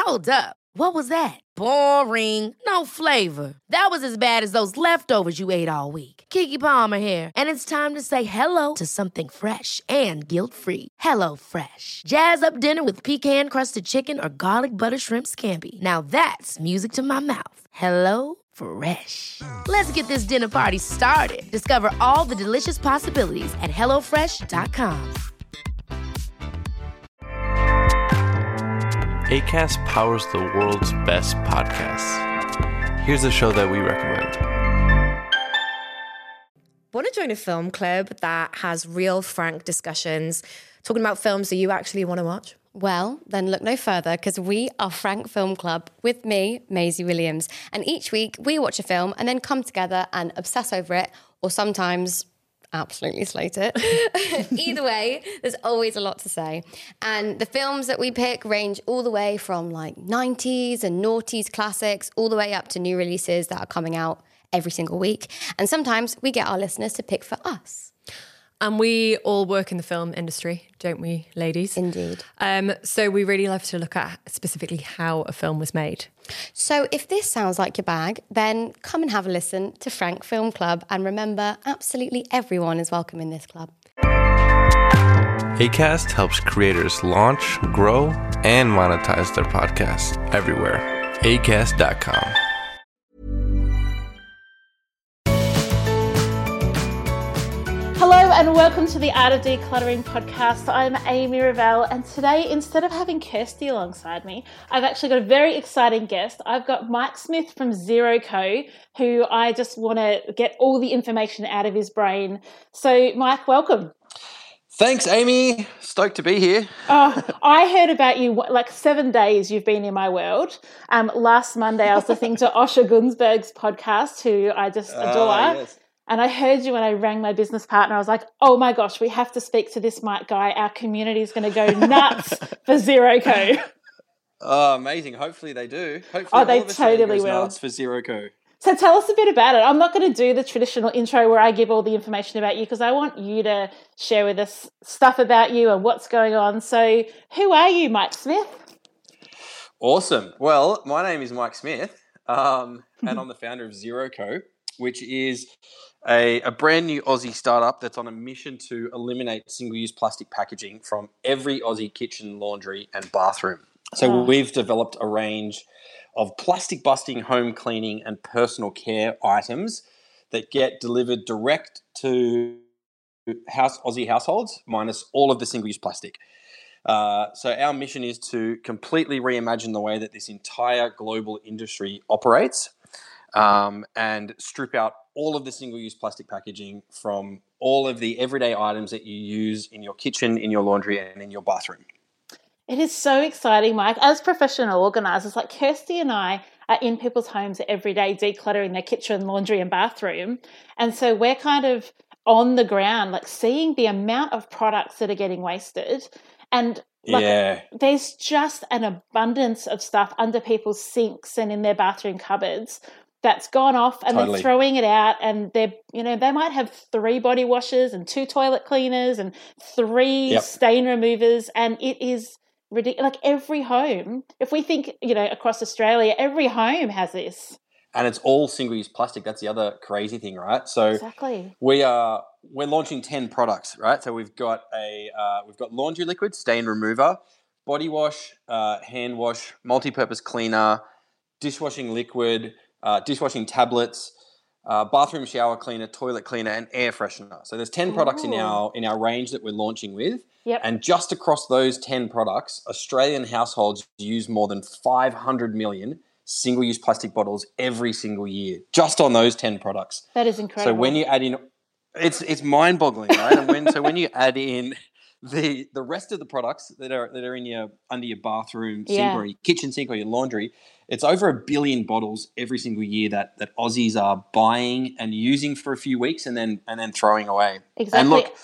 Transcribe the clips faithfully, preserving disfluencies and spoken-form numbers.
Hold up. What was that? Boring. No flavor. That was as bad as those leftovers you ate all week. Keke Palmer here, and it's time to say hello to something fresh and guilt-free. Hello Fresh. Jazz up dinner with pecan-crusted chicken or garlic butter shrimp scampi. Now that's music to my mouth. Hello Fresh. Let's get this dinner party started. Discover all the delicious possibilities at hello fresh dot com. Acast powers the world's best podcasts. Here's a show that we recommend. Want to join a film club that has real, frank discussions, talking about films that you actually want to watch? Well, then look no further, because we are Frank Film Club with me, Maisie Williams. And each week we watch a film and then come together and obsess over it, or sometimes absolutely slate it. Either way, there's always a lot to say. And the films that we pick range all the way from like nineties and noughties classics, all the way up to new releases that are coming out every single week. And sometimes we get our listeners to pick for us. And we all work in the film industry, don't we, ladies? Indeed. Um, so we really love to look at specifically how a film was made. So if this sounds like your bag, then come and have a listen to Frank Film Club. And remember, absolutely everyone is welcome in this club. Acast helps creators launch, grow, and monetize their podcasts everywhere. acast dot com. Hello and welcome to the Art of Decluttering podcast. I'm Amy Revell, and today, instead of having Kirsty alongside me, I've actually got a very exciting guest. I've got Mike Smith from Xero Co, who I just want to get all the information out of his brain. So, Mike, welcome. Thanks, Amy. Stoked to be here. Oh, I heard about you like seven days you've been in my world. Um, last Monday, I was listening to Osher Gunsberg's podcast, who I just adore. Uh, yes. And I heard you when I rang my business partner. I was like, oh my gosh, we have to speak to this Mike guy. Our community is going to go nuts for Xero Co. Oh, amazing. Hopefully they do. Hopefully Oh, they all of Australia totally goes will. nuts for Xero Co. So tell us a bit about it. I'm not going to do the traditional intro where I give all the information about you, because I want you to share with us stuff about you and what's going on. So who are you, Mike Smith? Awesome. Well, my name is Mike Smith, um, and I'm the founder of Xero Co, which is a, a brand new Aussie startup that's on a mission to eliminate single-use plastic packaging from every Aussie kitchen, laundry, and bathroom. So Oh. we've developed a range of plastic-busting home cleaning and personal care items that get delivered direct to house Aussie households, minus all of the single-use plastic. Uh, so our mission is to completely reimagine the way that this entire global industry operates, um, and strip out all of the single-use plastic packaging from all of the everyday items that you use in your kitchen, in your laundry, and in your bathroom. It is so exciting, Mike. As professional organisers, like Kirsty and I are in people's homes every day decluttering their kitchen, laundry and bathroom. And so we're kind of on the ground, like seeing the amount of products that are getting wasted. And like, yeah. there's just an abundance of stuff under people's sinks and in their bathroom cupboards that's gone off, and Totally. they're throwing it out, and they're, you know, they might have three body washers and two toilet cleaners and three Yep. stain removers, and it is ridiculous. Like every home, if we think, you know, across Australia, every home has this. And it's all single-use plastic. That's the other crazy thing, right? So Exactly. we are we're launching ten products, right? So we've got a uh, we've got laundry liquid, stain remover, body wash, uh, hand wash, multi-purpose cleaner, dishwashing liquid, uh, dishwashing tablets, uh, bathroom shower cleaner, toilet cleaner, and air freshener. So there's ten products in Ooh. our in our range that we're launching with. Yep. And just across those ten products, Australian households use more than five hundred million single-use plastic bottles every single year, just on those ten products. That is incredible. So when you add in, it's it's mind-boggling, right? And when so when you add in the the rest of the products that are that are in your under your bathroom sink Yeah. or your kitchen sink or your laundry, it's over a billion bottles every single year that that Aussies are buying and using for a few weeks and then and then throwing away. Exactly. And look,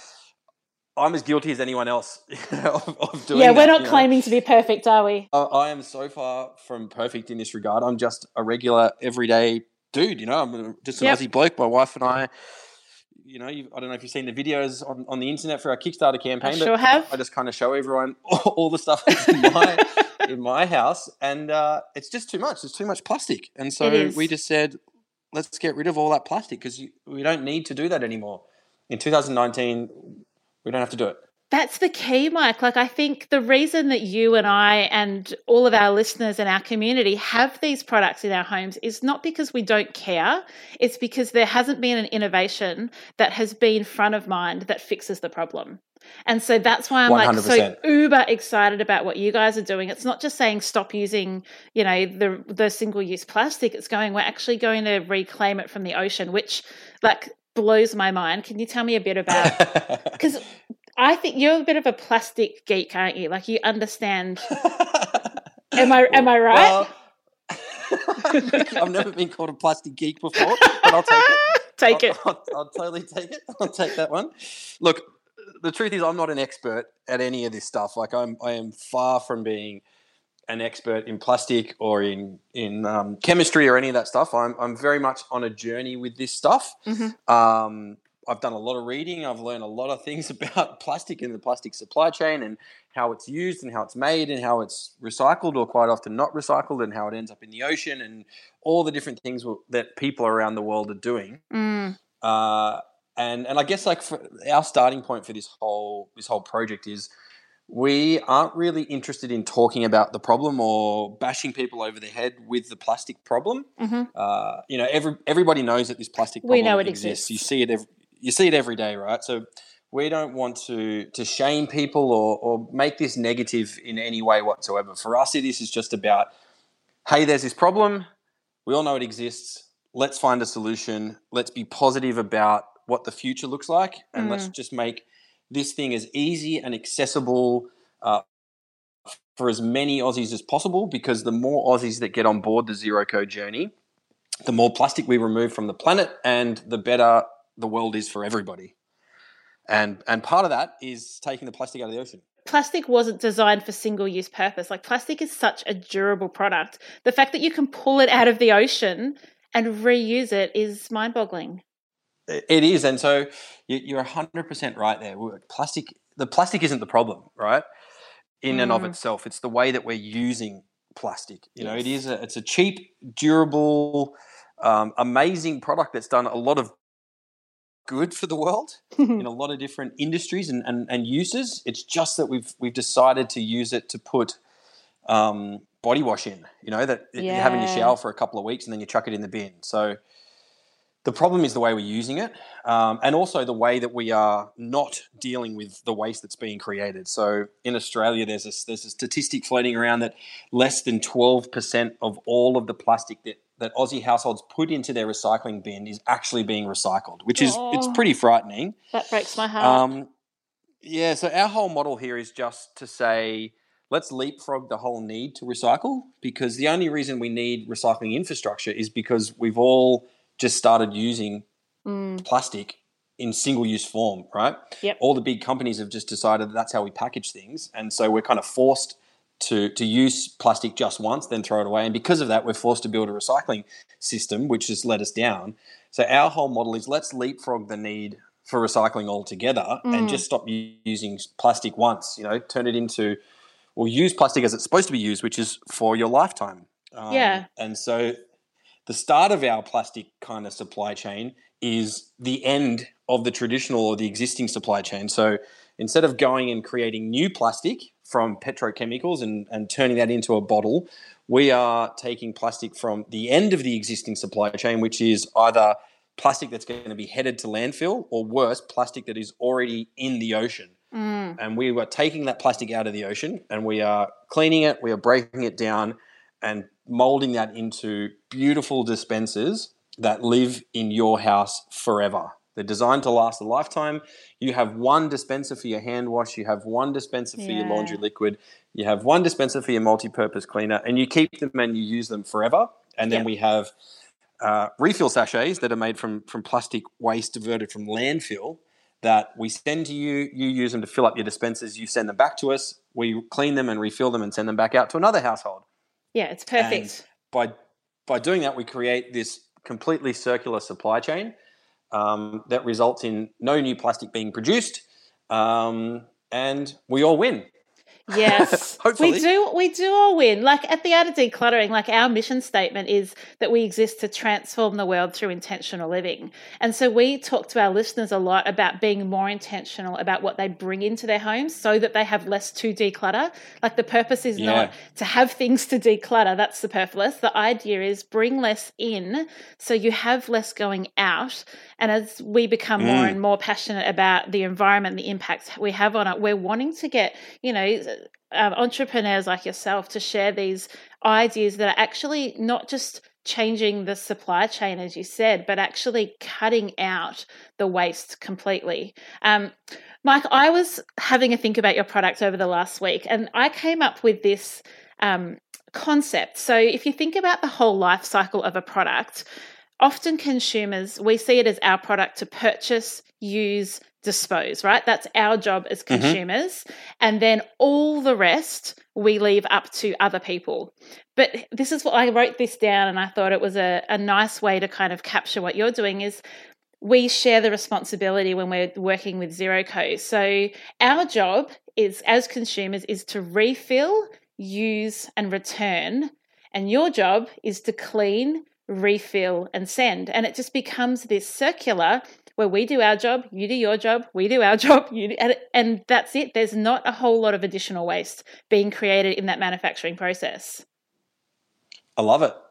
I'm as guilty as anyone else of, of doing yeah, we're that, not you know? claiming to be perfect, are we? I, I am so far from perfect in this regard. I'm just a regular, everyday dude. You know, I'm just an Yep. Aussie bloke. My wife and I, you know, you, I don't know if you've seen the videos on, on the internet for our Kickstarter campaign. I but sure have. I just kind of show everyone all, all the stuff that's in my in my house, and uh, it's just too much. It's too much plastic, and so It is. we just said, let's get rid of all that plastic because we don't need to do that anymore. In two thousand nineteen, we don't have to do it. That's the key, Mike. Like, I think the reason that you and I and all of our listeners and our community have these products in our homes is not because we don't care. It's because there hasn't been an innovation that has been front of mind that fixes the problem. And so that's why I'm one hundred percent. like so uber excited about what you guys are doing. It's not just saying stop using, you know, the the single-use plastic. It's going, we're actually going to reclaim it from the ocean, which like blows my mind. Can you tell me a bit about, because I think you're a bit of a plastic geek, aren't you? Like you understand. am I am I right? Well, I've never been called a plastic geek before, but I'll take it. Take I'll, it. I'll, I'll totally take it. I'll take that one. Look, the truth is I'm not an expert at any of this stuff. Like I'm, I am far from being an expert in plastic or in in um, chemistry or any of that stuff. I'm I'm very much on a journey with this stuff. Mm-hmm. Um, I've done a lot of reading. I've learned a lot of things about plastic and the plastic supply chain and how it's used and how it's made and how it's recycled or quite often not recycled and how it ends up in the ocean and all the different things that people around the world are doing. Mm. Uh, and and I guess like for our starting point for this whole this whole project is we aren't really interested in talking about the problem or bashing people over the head with the plastic problem. Mm-hmm. Uh, you know, every everybody knows that this plastic problem We know it exists. exists. You see it every, you see it every day, right? So we don't want to to shame people or or make this negative in any way whatsoever. For us, this is just about, hey, there's this problem. We all know it exists. Let's find a solution. Let's be positive about what the future looks like, and Mm. let's just make this thing as easy and accessible uh, for as many Aussies as possible, because the more Aussies that get on board the Zero Code journey, the more plastic we remove from the planet and the better the world is for everybody. And and part of that is taking the plastic out of the ocean. Plastic wasn't designed for single-use purpose. Like plastic is such a durable product. The fact that you can pull it out of the ocean and reuse it is mind-boggling. It is, and so you're one hundred percent right there. Plastic, the plastic isn't the problem, right? In mm. and of itself, it's the way that we're using plastic. You know, yes. it is a, it's a cheap, durable, um, amazing product that's done a lot of good for the world in a lot of different industries and, and, and uses. It's just that we've we've decided to use it to put um, body wash in. You know, that yeah. you have in your shower for a couple of weeks and then you chuck it in the bin. So the problem is the way we're using it, um, and also the way that we are not dealing with the waste that's being created. So in Australia, there's a, there's a statistic floating around that less than twelve percent of all of the plastic that, that Aussie households put into their recycling bin is actually being recycled, which is oh, it's pretty frightening. That breaks my heart. Um, yeah, so our whole model here is just to say, let's leapfrog the whole need to recycle, because the only reason we need recycling infrastructure is because we've all just started using mm. plastic in single-use form, right? Yep. All the big companies have just decided that that's how we package things, and so we're kind of forced to to use plastic just once, then throw it away, and because of that, we're forced to build a recycling system, which has let us down. So our whole model is let's leapfrog the need for recycling altogether mm. and just stop using plastic once, you know, turn it into, or use plastic as it's supposed to be used, which is for your lifetime. Um, yeah. And so the start of our plastic kind of supply chain is the end of the traditional or the existing supply chain. So instead of going and creating new plastic from petrochemicals and, and turning that into a bottle, we are taking plastic from the end of the existing supply chain, which is either plastic that's going to be headed to landfill or worse, plastic that is already in the ocean. Mm. And we were taking that plastic out of the ocean and we are cleaning it, we are breaking it down and molding that into beautiful dispensers that live in your house forever. They're designed to last a lifetime. You have one dispenser for your hand wash. You have one dispenser for yeah. your laundry liquid. You have one dispenser for your multi-purpose cleaner, and you keep them and you use them forever. And then yep. we have uh, refill sachets that are made from, from plastic waste diverted from landfill that we send to you. You use them to fill up your dispensers. You send them back to us. We clean them and refill them and send them back out to another household. Yeah, it's perfect. And by by doing that, we create this completely circular supply chain um, that results in no new plastic being produced, um, and we all win. Yes, Hopefully. we do. We do all win. Like at the Art of Decluttering, like our mission statement is that we exist to transform the world through intentional living. And so we talk to our listeners a lot about being more intentional about what they bring into their homes so that they have less to declutter. Like the purpose is Yeah. not to have things to declutter. That's superfluous. The idea is bring less in so you have less going out. And as we become more and more passionate about the environment, the impacts we have on it, we're wanting to get, you know, um, entrepreneurs like yourself to share these ideas that are actually not just changing the supply chain, as you said, but actually cutting out the waste completely. Um, Mike, I was having a think about your product over the last week, and I came up with this um, concept. So if you think about the whole life cycle of a product, often consumers, we see it as our product to purchase, use, dispose, right? That's our job as consumers. Mm-hmm. And then all the rest we leave up to other people. But this is what I wrote this down, and I thought it was a, a nice way to kind of capture what you're doing is we share the responsibility when we're working with ZeroCo. So our job is, as consumers, is to refill, use, and return. And your job is to clean, refill, and send. And it just becomes this circular where we do our job, you do your job, we do our job, you do, and, and that's it. There's not a whole lot of additional waste being created in that manufacturing process. I love it.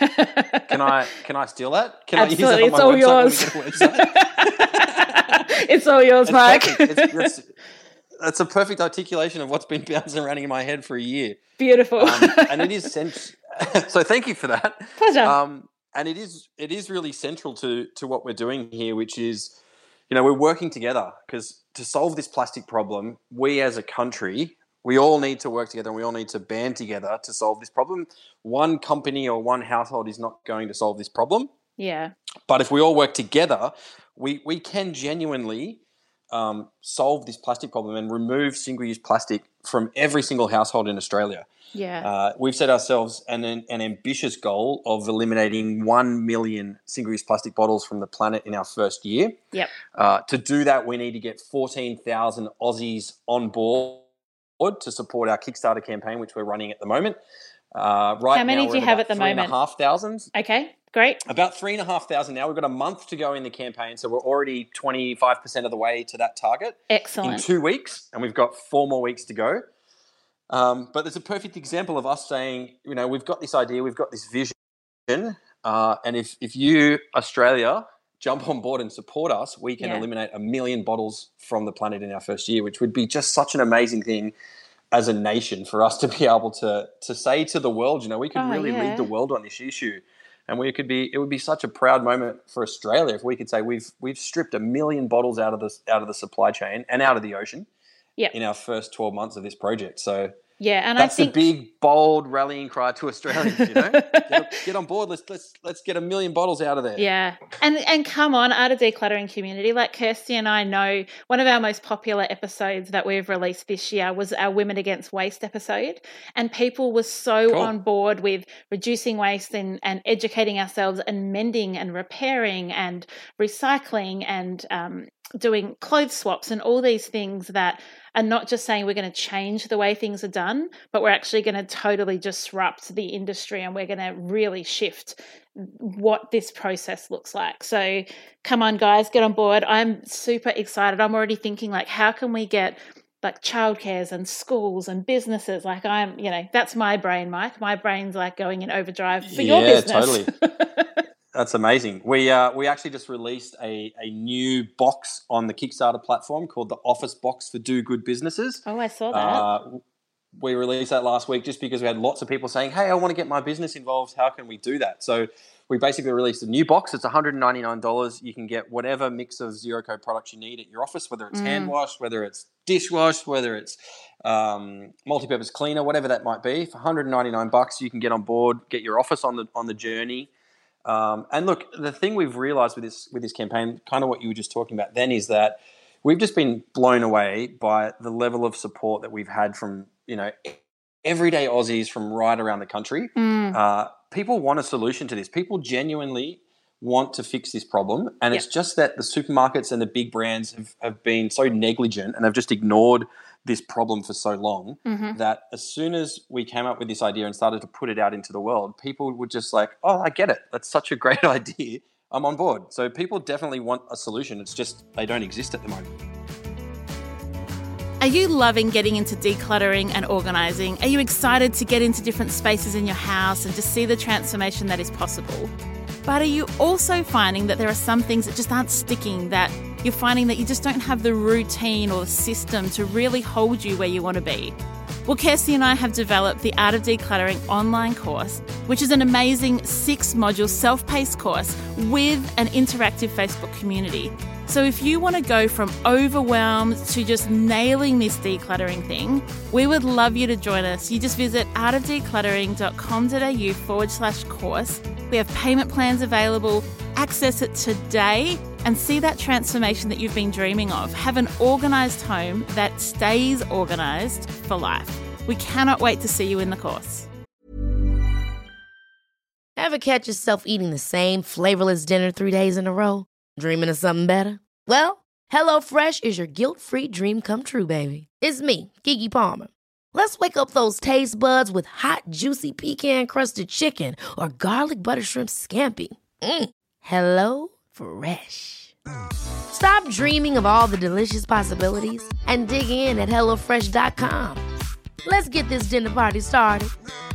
Can I can I steal that? Can Absolutely. I use that on It's my all website yours. when we get a website? It's all yours, It's Mike. perfect. It's, it's, it's a perfect articulation of what's been bouncing around in my head for a year. Beautiful. Um, and it is sent. So thank you for that. Pleasure. Um, and it is it is really central to to what we're doing here, which is, you know, we're working together because to solve this plastic problem, we as a country, we all need to work together and we all need to band together to solve this problem. One company or one household is not going to solve this problem. Yeah. But if we all work together, we, we can genuinely um, solve this plastic problem and remove single-use plastic from every single household in Australia. Yeah. Uh, we've set ourselves an, an ambitious goal of eliminating one million single-use plastic bottles from the planet in our first year. Yep. Uh, to do that, we need to get fourteen thousand Aussies on board to support our Kickstarter campaign, which we're running at the moment. Uh, right How many now, do you have at the three moment? And a half thousand. Okay, great. About three and a half thousand now. We've got a month to go in the campaign, so we're already twenty-five percent of the way to that target. Excellent. In two weeks, and we've got four more weeks to go. Um, but there's a perfect example of us saying, you know, we've got this idea, we've got this vision, uh, and if if you, Australia, jump on board and support us, we can Yeah. eliminate a million bottles from the planet in our first year, which would be just such an amazing thing as a nation for us to be able to to say to the world, you know, we could Oh, really yeah. lead the world on this issue. And we could be, it would be such a proud moment for Australia if we could say we've we've stripped a million bottles out of the out of the supply chain and out of the ocean Yep. in our first twelve months of this project. So Yeah, and that's I think a big, bold rallying cry to Australians. You know, get, get on board. Let's let's let's get a million bottles out of there. Yeah. And and come on, Art of Decluttering community, like Kirsty and I know one of our most popular episodes that we've released this year was our Women Against Waste episode. And people were so Cool. on board with reducing waste and, and educating ourselves and mending and repairing and recycling and um, doing clothes swaps and all these things that are not just saying we're going to change the way things are done, but we're actually going to totally disrupt the industry and we're going to really shift what this process looks like. So come on, guys, get on board. I'm super excited. I'm already thinking like, how can we get like childcares and schools and businesses? Like I'm, you know, that's my brain, Mike. My brain's like going in overdrive for your Yeah, business. totally. That's amazing. We uh, we actually just released a, a new box on the Kickstarter platform called the Office Box for Do Good Businesses. Oh, I saw that. Uh, we released that last week just because we had lots of people saying, hey, I want to get my business involved. How can we do that? So we basically released a new box. It's one hundred ninety-nine dollars. You can get whatever mix of ZeroCo products you need at your office, whether it's Mm. hand wash, whether it's dishwash, whether it's um, multi-purpose cleaner, whatever that might be. For one hundred ninety-nine bucks, you can get on board, get your office on the on the journey. Um, and look, the thing we've realized with this with this campaign, kind of what you were just talking about then, is that we've just been blown away by the level of support that we've had from, you know, everyday Aussies from right around the country. Mm. Uh, people want a solution to this. People genuinely want to fix this problem, and Yep. it's just that the supermarkets and the big brands have, have been so negligent and have just ignored this problem for so long Mm-hmm. that as soon as we came up with this idea and started to put it out into the world, people were just like, oh, I get it. That's such a great idea. I'm on board. So people definitely want a solution. It's just they don't exist at the moment. Are you loving getting into decluttering and organising? Are you excited to get into different spaces in your house and just see the transformation that is possible? But are you also finding that there are some things that just aren't sticking, that you're finding that you just don't have the routine or the system to really hold you where you want to be? Well, Kirsty and I have developed the Art of Decluttering online course, which is an amazing six-module self-paced course with an interactive Facebook community. So if you want to go from overwhelmed to just nailing this decluttering thing, we would love you to join us. You just visit artofdecluttering.com.au forward slash course. We have payment plans available. Access it today and see that transformation that you've been dreaming of. Have an organised home that stays organised for life. We cannot wait to see you in the course. Ever catch yourself eating the same flavorless dinner three days in a row? Dreaming of something better? Well, HelloFresh is your guilt-free dream come true, baby. It's me, Keke Palmer. Let's wake up those taste buds with hot, juicy pecan-crusted chicken or garlic butter shrimp scampi. Mm. Hello Fresh. Stop dreaming of all the delicious possibilities and dig in at hello fresh dot com. Let's get this dinner party started.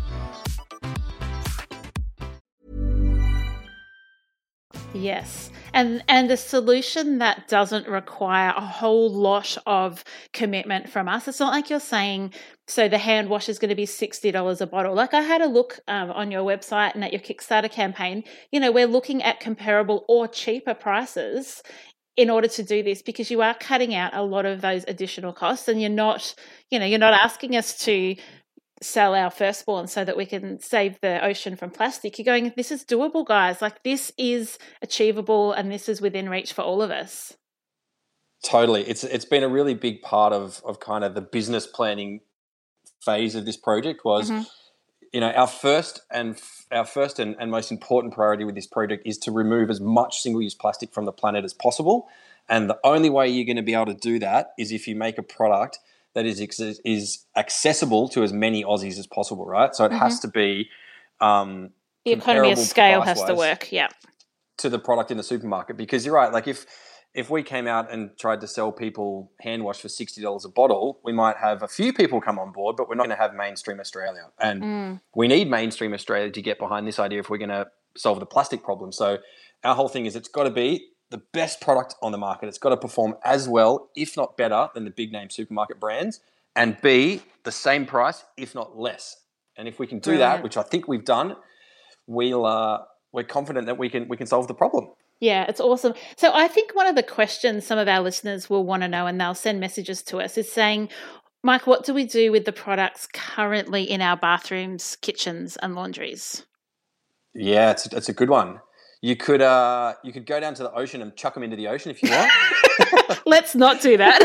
Yes. And and a solution that doesn't require a whole lot of commitment from us. It's not like you're saying, so the hand wash is going to be sixty dollars a bottle. Like I had a look um, on your website and at your Kickstarter campaign, you know, we're looking at comparable or cheaper prices in order to do this, because you are cutting out a lot of those additional costs, and you're not, you know, you're not asking us to sell our firstborn so that we can save the ocean from plastic. You're going, this is doable, guys. Like, this is achievable and this is within reach for all of us. Totally. It's it's been a really big part of of kind of the business planning phase of this project was, mm-hmm. you know, our first and our first and, and most important priority with this project is to remove as much single-use plastic from the planet as possible. And the only way you're going to be able to do that is if you make a product that is is accessible to as many Aussies as possible, right? So it mm-hmm. has to be um, the economy of scale has to work, yeah, to the product in the supermarket. Because you're right, like if if we came out and tried to sell people hand wash for sixty dollars a bottle, we might have a few people come on board, but we're not going to have mainstream Australia. And mm. we need mainstream Australia to get behind this idea if we're going to solve the plastic problem. So our whole thing is it's got to be the best product on the market. It's got to perform as well, if not better, than the big name supermarket brands, and be the same price, if not less. And if we can do Brilliant. that, which I think we've done, we'll uh, we're confident that we can we can solve the problem. Yeah, it's awesome. So I think one of the questions some of our listeners will want to know, and they'll send messages to us, is saying, Mike, what do we do with the products currently in our bathrooms, kitchens, and laundries? Yeah, it's it's a good one. You could uh, you could go down to the ocean and chuck them into the ocean if you want. Let's not do that.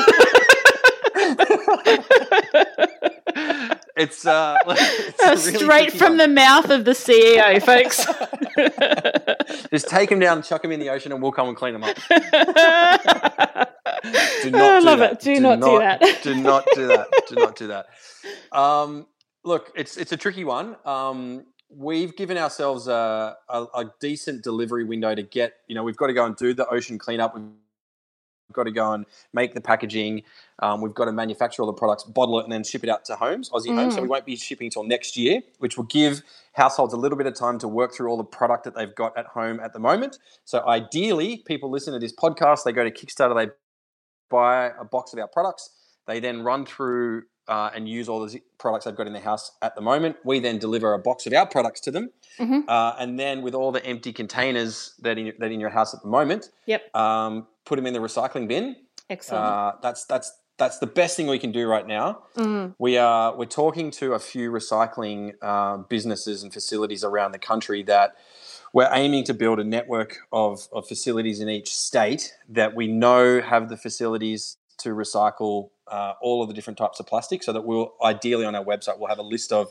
it's, uh, it's uh, really straight from one. the mouth of the C E O, folks. Just take them down and chuck them in the ocean, and we'll come and clean them up. do not I do love that. it. Do, do not, not do that. Do not do that. Do not do that. Um, look, it's it's a tricky one. Um, We've given ourselves a, a, a decent delivery window to get, you know, we've got to go and do the ocean cleanup. We've got to go and make the packaging. Um, we've got to manufacture all the products, bottle it, and then ship it out to homes, Aussie mm. homes. So we won't be shipping until next year, which will give households a little bit of time to work through all the product that they've got at home at the moment. So ideally, people listen to this podcast, they go to Kickstarter, they buy a box of our products. They then run through Uh, and use all the products they've got in their house at the moment. We then deliver a box of our products to them. Mm-hmm. Uh, and then with all the empty containers that in, that in your house at the moment, yep. um, put them in the recycling bin. Excellent. Uh, that's that's that's the best thing we can do right now. Mm. We are we're talking to a few recycling uh, businesses and facilities around the country that we're aiming to build a network of, of facilities in each state that we know have the facilities to recycle uh, all of the different types of plastic, so that we'll ideally on our website we'll have a list of,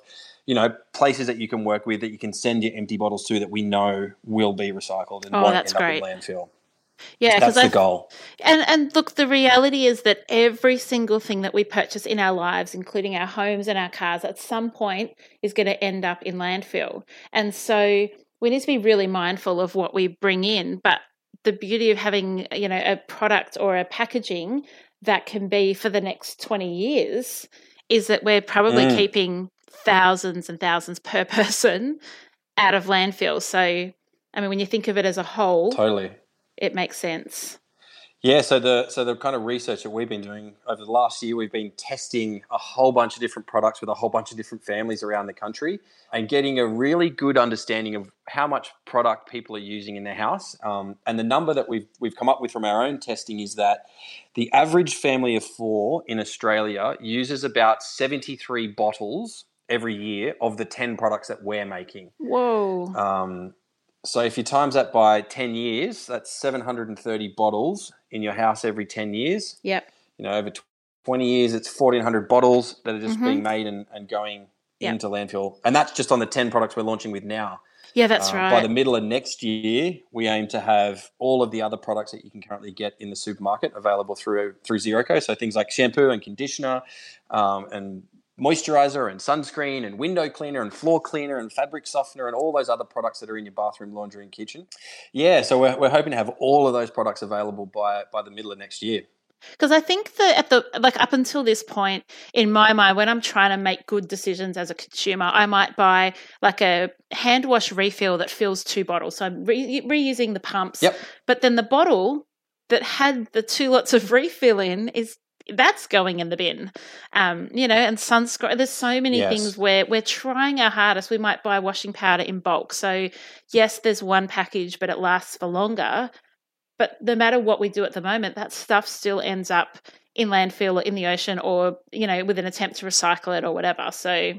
you know, places that you can work with that you can send your empty bottles to that we know will be recycled and Oh, won't that's end great. up in landfill. Yeah, That's because the goal. And and look, the reality is that every single thing that we purchase in our lives, including our homes and our cars, at some point is going to end up in landfill. And so we need to be really mindful of what we bring in. But the beauty of having, you know, a product or a packaging that can be for the next twenty years is that we're probably Mm. keeping thousands and thousands per person out of landfill. So, I mean, when you think of it as a whole, Totally. it makes sense. Yeah, so the so the kind of research that we've been doing over the last year, we've been testing a whole bunch of different products with a whole bunch of different families around the country and getting a really good understanding of how much product people are using in their house. Um, and the number that we've we've come up with from our own testing is that the average family of four in Australia uses about seventy-three bottles every year of the ten products that we're making. Whoa. Um, So if you times that by ten years, that's seven hundred thirty bottles in your house every ten years. Yep. You know, over twenty years, it's fourteen hundred bottles that are just Mhm. being made and, and going Yep. into landfill. And that's just on the ten products we're launching with now. Yeah, that's Uh, right. By the middle of next year, we aim to have all of the other products that you can currently get in the supermarket available through through ZeroCo. So things like shampoo and conditioner um, and moisturizer and sunscreen and window cleaner and floor cleaner and fabric softener and all those other products that are in your bathroom, laundry and kitchen. Yeah, so we're, we're hoping to have all of those products available by by the middle of next year. Because I think that at the like up until this point, in my mind, when I'm trying to make good decisions as a consumer, I might buy like a hand wash refill that fills two bottles. So I'm re- reusing the pumps. Yep. But then the bottle that had the two lots of refill in is that's going in the bin. Um, you know, and sunscreen. There's so many Yes. things where we're trying our hardest. We might buy washing powder in bulk. So yes, there's one package, but it lasts for longer. But no matter what we do at the moment, that stuff still ends up in landfill or in the ocean or, you know, with an attempt to recycle it or whatever. So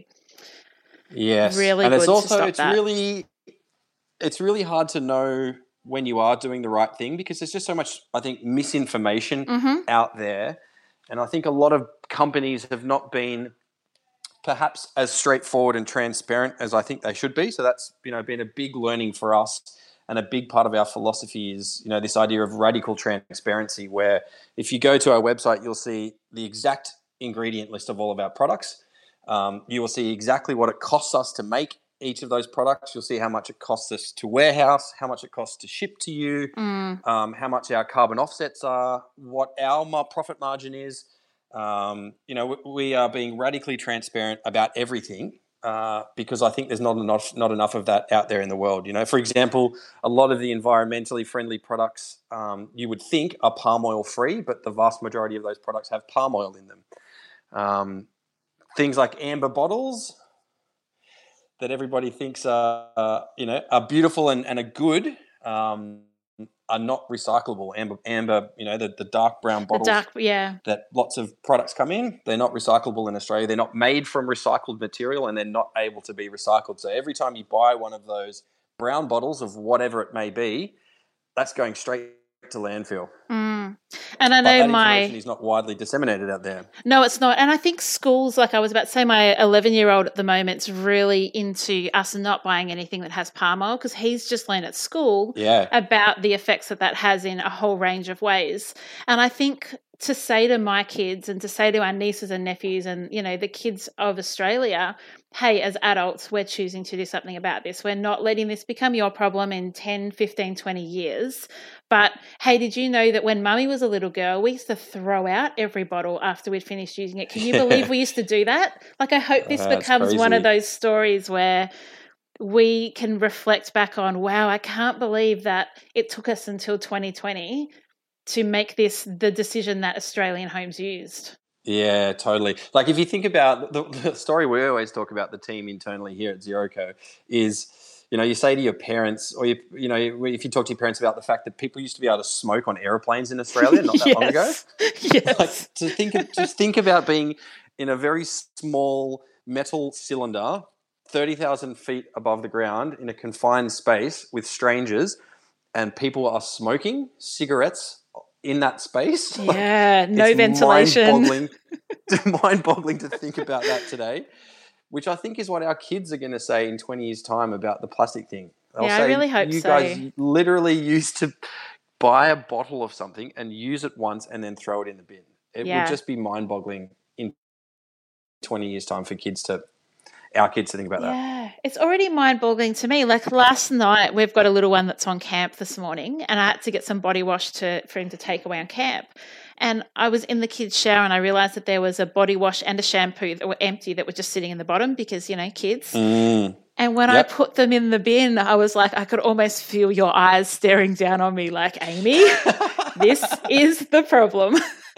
Yes, really and good it's to also stop it's that. really it's really hard to know when you are doing the right thing because there's just so much, I think, misinformation Mhm. out there, and I think a lot of companies have not been perhaps as straightforward and transparent as I think they should be. So that's, you know, been a big learning for us. And a big part of our philosophy is, you know, this idea of radical transparency, where if you go to our website, you'll see the exact ingredient list of all of our products. Um, you will see exactly what it costs us to make each of those products. You'll see how much it costs us to warehouse, how much it costs to ship to you, Mm. um, how much our carbon offsets are, what our ma- profit margin is. Um, you know, we, we are being radically transparent about everything. Uh, because I think there's not enough not enough of that out there in the world. You know, for example, a lot of the environmentally friendly products um, you would think are palm oil free, but the vast majority of those products have palm oil in them. Um, things like amber bottles that everybody thinks are uh, you know are beautiful and, and are good um, are not recyclable. Amber, amber, you know, the, the dark brown The bottles dark, yeah. that lots of products come in, they're not recyclable in Australia. They're not made from recycled material and they're not able to be recycled. So every time you buy one of those brown bottles of whatever it may be, that's going straight to landfill. Mm. And I But know that my information is not widely disseminated out there. No, it's not. And I think schools, like I was about to say, my eleven-year-old at the moment's really into us not buying anything that has palm oil because he's just learned at school Yeah. about the effects that that has in a whole range of ways. And I think to say to my kids and to say to our nieces and nephews and, you know, the kids of Australia, hey, as adults, we're choosing to do something about this. We're not letting this become your problem in ten, fifteen, twenty years. But, hey, did you know that when Mummy was a little girl, we used to throw out every bottle after we'd finished using it? Can you believe we used to do that? Like, I hope this Uh, that's becomes one of crazy. those stories where we can reflect back on, wow, I can't believe that it took us until twenty twenty to make this the decision that Australian homes used. Yeah, totally. Like if you think about the, the story we always talk about the team internally here at ZeroCo is, you know, you say to your parents or, you, you know, if you talk to your parents about the fact that people used to be able to smoke on airplanes in Australia not that long ago. Yes. Like to think, of, just think about being in a very small metal cylinder, thirty thousand feet above the ground in a confined space with strangers and people are smoking cigarettes in that space. Yeah, no It's ventilation. Mind-boggling, mind-boggling to think about that today. which I think is what our kids are going to say in twenty years' time about the plastic thing. They'll Yeah, say, I really hope you so. guys literally used to buy a bottle of something and use it once and then throw it in the bin. It Yeah. would just be mind-boggling in twenty years' time for kids to, our kids to think about that. Yeah, it's already mind-boggling to me. Like last night, we've got a little one that's on camp this morning, and I had to get some body wash to for him to take away on camp. And I was in the kids' shower, and I realised that there was a body wash and a shampoo that were empty that were just sitting in the bottom because, you know, kids. Mm. And when Yep. I put them in the bin, I was like, I could almost feel your eyes staring down on me like, Amy, this is the problem.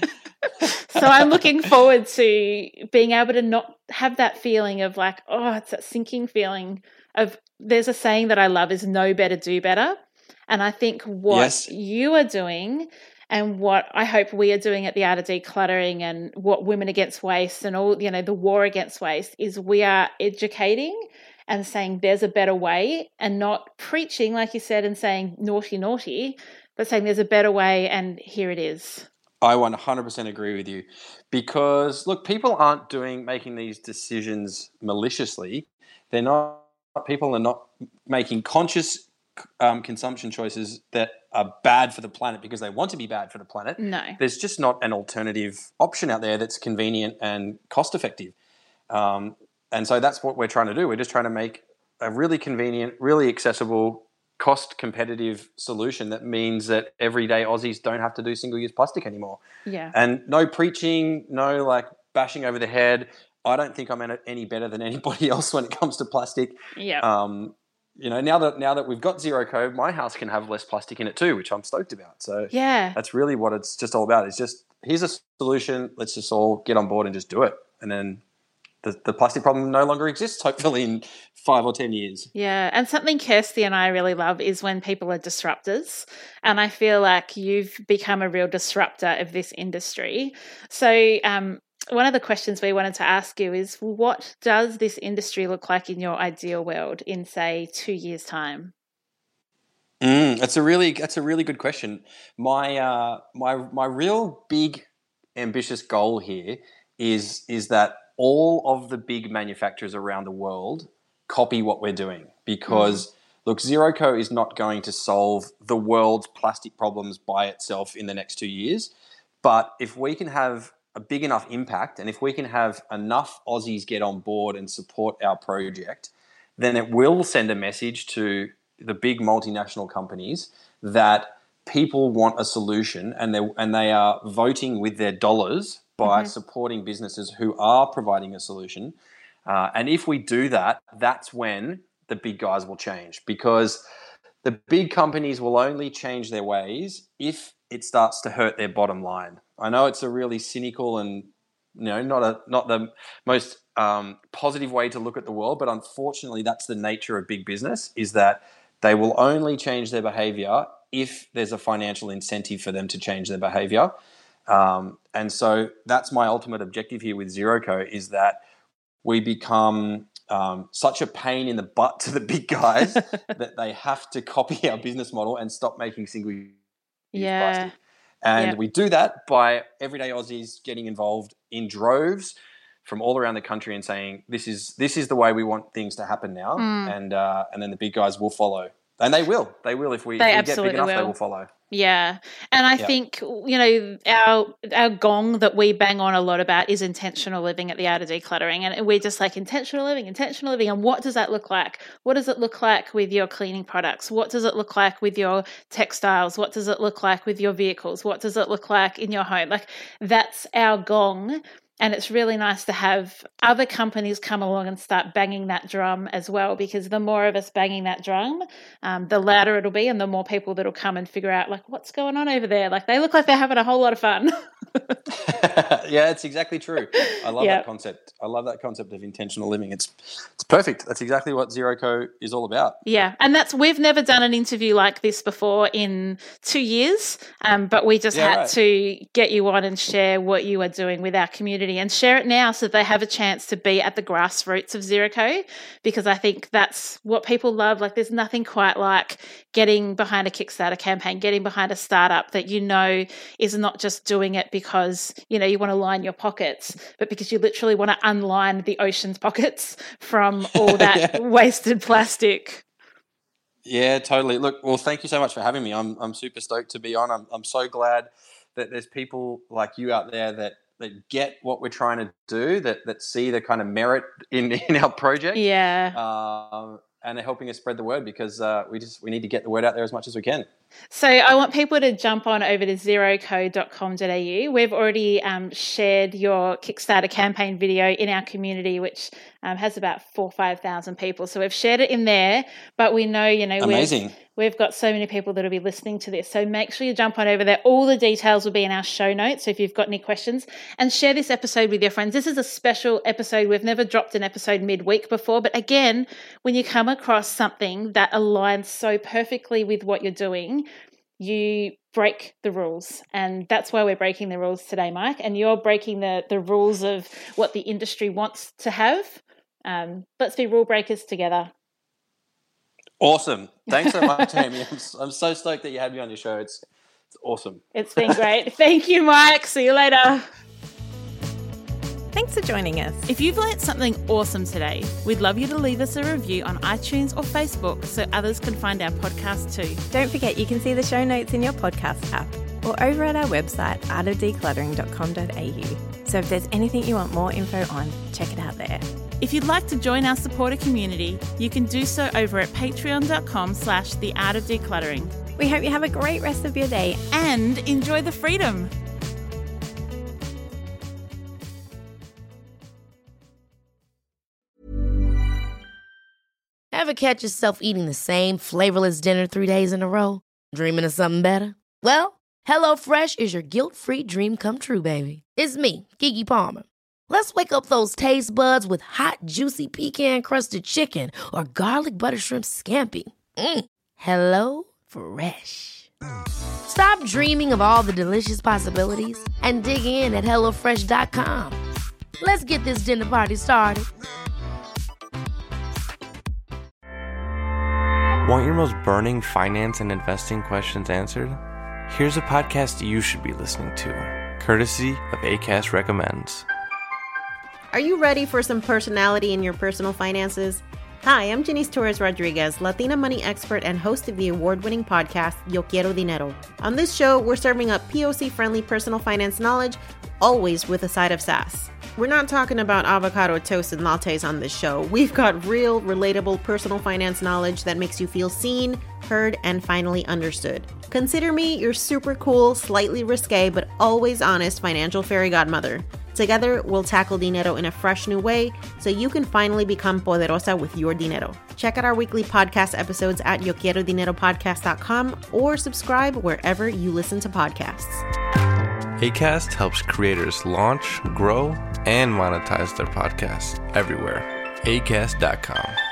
So I'm looking forward to being able to not have that feeling of like, oh, it's that sinking feeling of, there's a saying that I love is know better, do better. And I think what Yes. you are doing and what I hope we are doing at the Art of Decluttering and what Women Against Waste and all, you know, the war against waste is we are educating and saying there's a better way and not preaching, like you said, and saying naughty, naughty, but saying there's a better way and here it is. I one hundred percent agree with you because, look, people aren't doing making these decisions maliciously. They're not, people are not making conscious um, consumption choices that are bad for the planet because they want to be bad for the planet. No. There's just not an alternative option out there that's convenient and cost effective. Um, and so that's what we're trying to do. We're just trying to make a really convenient, really accessible, cost competitive solution that means that everyday Aussies don't have to do single-use plastic anymore. Yeah. And no preaching, no like bashing over the head. I don't think I'm any better than anybody else when it comes to plastic. Yeah. Um, you know, now that now that we've got Zero Co, my house can have less plastic in it too, which I'm stoked about. So Yeah. that's really what it's just all about. It's just, here's a solution. Let's just all get on board and just do it. And then the, the plastic problem no longer exists, hopefully in five or ten years. Yeah. And something Kirsty and I really love is when people are disruptors. And I feel like you've become a real disruptor of this industry. So um, one of the questions we wanted to ask you is, what does this industry look like in your ideal world in, say, two years' time? Mm, that's a really that's a really good question. My uh, my my real big ambitious goal here is is that all of the big manufacturers around the world copy what we're doing because mm. look, Zero Co is not going to solve the world's plastic problems by itself in the next two years. But if we can have a big enough impact and if we can have enough Aussies get on board and support our project, then it will send a message to the big multinational companies that people want a solution and they and they are voting with their dollars by mm-hmm. supporting businesses who are providing a solution. Uh, and if we do that, that's when the big guys will change because the big companies will only change their ways if it starts to hurt their bottom line. I know it's a really cynical and you know not a not the most um, positive way to look at the world, but unfortunately that's the nature of big business, is that they will only change their behavior if there's a financial incentive for them to change their behavior. Um, and so that's my ultimate objective here with Zero Co, is that we become um, such a pain in the butt to the big guys that they have to copy our business model and stop making single-use yeah. plastic. And yep. we do that by everyday Aussies getting involved in droves from all around the country and saying, this is this is the way we want things to happen now. Mm. And uh, and then the big guys will follow. And they will. They will. If we, they if we get big enough, will. they will follow. Yeah. And I yep. think, you know, our our gong that we bang on a lot about is intentional living at the Art of Decluttering. And we're just like, intentional living, intentional living. And what does that look like? What does it look like with your cleaning products? What does it look like with your textiles? What does it look like with your vehicles? What does it look like in your home? Like, that's our gong. And it's really nice to have other companies come along and start banging that drum as well, because the more of us banging that drum, um, the louder it'll be and the more people that'll come and figure out, like, what's going on over there? Like, they look like they're having a whole lot of fun. Yeah, it's exactly true. I love yep. that concept. I love that concept of intentional living. It's it's perfect. That's exactly what Zero Co is all about. Yeah, and that's we've never done an interview like this before in two years, um, but we just yeah, had right. to get you on and share what you are doing with our community and share it now so that they have a chance to be at the grassroots of Zero Co, because I think that's what people love. Like, there's nothing quite like getting behind a Kickstarter campaign, getting behind a startup that you know is not just doing it because, you know, you want to line your pockets, but because you literally want to unline the ocean's pockets from all that yeah. wasted plastic. Yeah, totally. Look, well, thank you so much for having me. I'm I'm super stoked to be on. I'm I'm so glad that there's people like you out there that that get what we're trying to do, that that see the kind of merit in, in our project. Yeah. Uh, and are helping us spread the word, because uh, we just we need to get the word out there as much as we can. So I want people to jump on over to zero co dot com dot a u. We've already um, shared your Kickstarter campaign video in our community, which um, has about four or five thousand people. So we've shared it in there, but we know, you know, amazing. We've, we've got so many people that will be listening to this. So make sure you jump on over there. All the details will be in our show notes. So if you've got any questions, and share this episode with your friends. This is a special episode. We've never dropped an episode midweek before, but again, when you come across something that aligns so perfectly with what you're doing, you break the rules. And that's why we're breaking the rules today, Mike. And you're breaking the, the rules of what the industry wants to have. Um, let's be rule breakers together. Awesome. Thanks so much, Amy. I'm, I'm so stoked that you had me on your show. It's, it's awesome. It's been great. Thank you, Mike. See you later. Thanks for joining us. If you've learnt something awesome today, we'd love you to leave us a review on iTunes or Facebook so others can find our podcast too. Don't forget you can see the show notes in your podcast app or over at our website, art of decluttering dot com dot a u. So if there's anything you want more info on, check it out there. If you'd like to join our supporter community, you can do so over at patreon dot com slash the art of decluttering. We hope you have a great rest of your day and enjoy the freedom. Ever catch yourself eating the same flavorless dinner three days in a row? Dreaming of something better? Well, HelloFresh is your guilt-free dream come true, baby. It's me, Keke Palmer. Let's wake up those taste buds with hot, juicy pecan-crusted chicken or garlic butter shrimp scampi. Mm. Hello Fresh. Stop dreaming of all the delicious possibilities and dig in at hello fresh dot com. Let's get this dinner party started. Want your most burning finance and investing questions answered? Here's a podcast you should be listening to, courtesy of Acast Recommends. Are you ready for some personality in your personal finances? Hi, I'm Janice Torres-Rodriguez, Latina money expert and host of the award-winning podcast, Yo Quiero Dinero. On this show, we're serving up P O C-friendly personal finance knowledge, always with a side of sass. We're not talking about avocado toast and lattes on this show. We've got real, relatable personal finance knowledge that makes you feel seen, heard, and finally understood. Consider me your super cool, slightly risque, but always honest financial fairy godmother. Together, we'll tackle dinero in a fresh new way so you can finally become poderosa with your dinero. Check out our weekly podcast episodes at yo quiero dinero podcast dot com or subscribe wherever you listen to podcasts. Acast helps creators launch, grow, and monetize their podcasts everywhere. acast dot com.